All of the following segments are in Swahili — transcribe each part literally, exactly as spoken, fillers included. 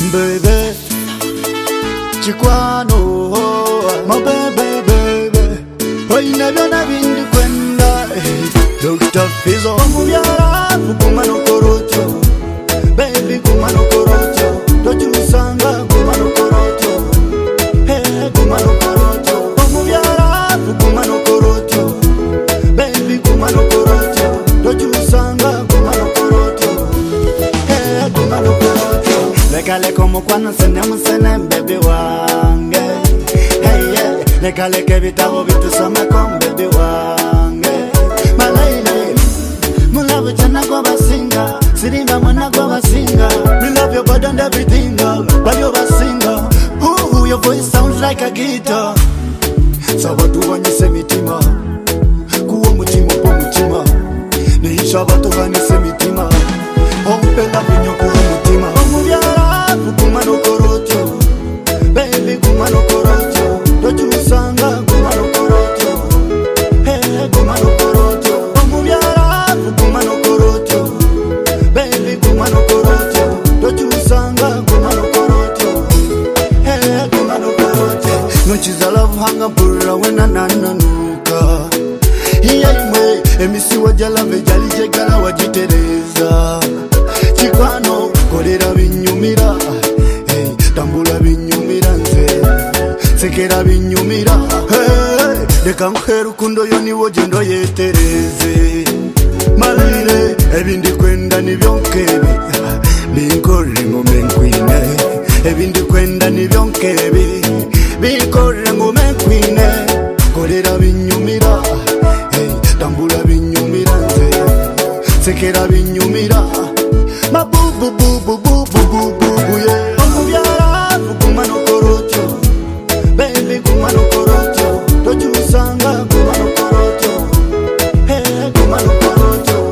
Baby, chikwano, my baby, baby. Oh, you never know bindi kwenda. Doctor Fizo, muyara, kumano korocho. Baby, kumano korocho. Doju sanga, kumano korocho. Hey, kumano korocho. Muyara, kumano korocho. Baby, kumano korocho. Doju sanga, kumano korocho. Hey, kumano korocho. Lekale como cuando cenemos en el baby wange. Hey yeah, lekale que vitabo vitu sama con baby wange. Malaile, mu love chana go basinga, sirimba mwana go basinga. Me love your body and everything, girl, but you basinga. Ooh, your voice sounds like a guitar. Sabatu wanyise mitima, kuwa mutima po mutima. Niisha batu wanyise mitima, ompela vinyo kuwa mutima. Omubyara, kumano korocho. Baby, kumano korocho. Doju sanga, kumano korocho. Hey, kumano korocho. Omubyara, kumano korocho. Baby, kumano korocho. Doju sanga, kumano korocho. Hey, kumano korocho. Nochiza love hanga pura wena nananuka. Hiya imwe, emisi wajala vejali jegala wajitereza. Chikwano, kolera binyumira. Hey, tambula binyumira nze. Sekera binyumira. Hey, deka mkheru kundo yoni wojendo yetereze. Malire, ebindi kwenda ni byonkebi. Binkore ngome nkwine. Ebindi kwenda ni byonkebi. Binkore ngome nkwine. Kolera binyumira. Hey, tambula binyumira nze. Sekera binyumira. Ma boo boo boo boo boo boo boo boo yeah. Omubyara, kumano korocho. Baby, kumano korocho. Doju sanga, kumano korocho. Hey, kumano korocho.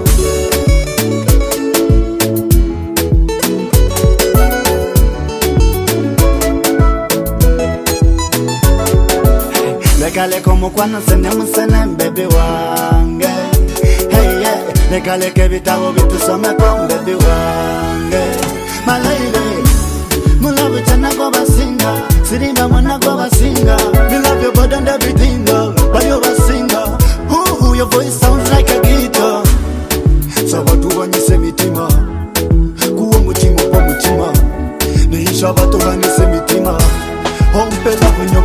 Lekale como cuando cenemos en el baby wange. Hey yeah, lekale que vitabo vitu sama con baby wange. Malaile, mu love chana go basinga, sirimba mwana go basinga. Me love your body and everything, girl, but you basinga. Ooh, your voice sounds like a guitar. Sabatu wanyise mitima, kuwa mutima po mutima. Niisha batu wanyise mitima, ompela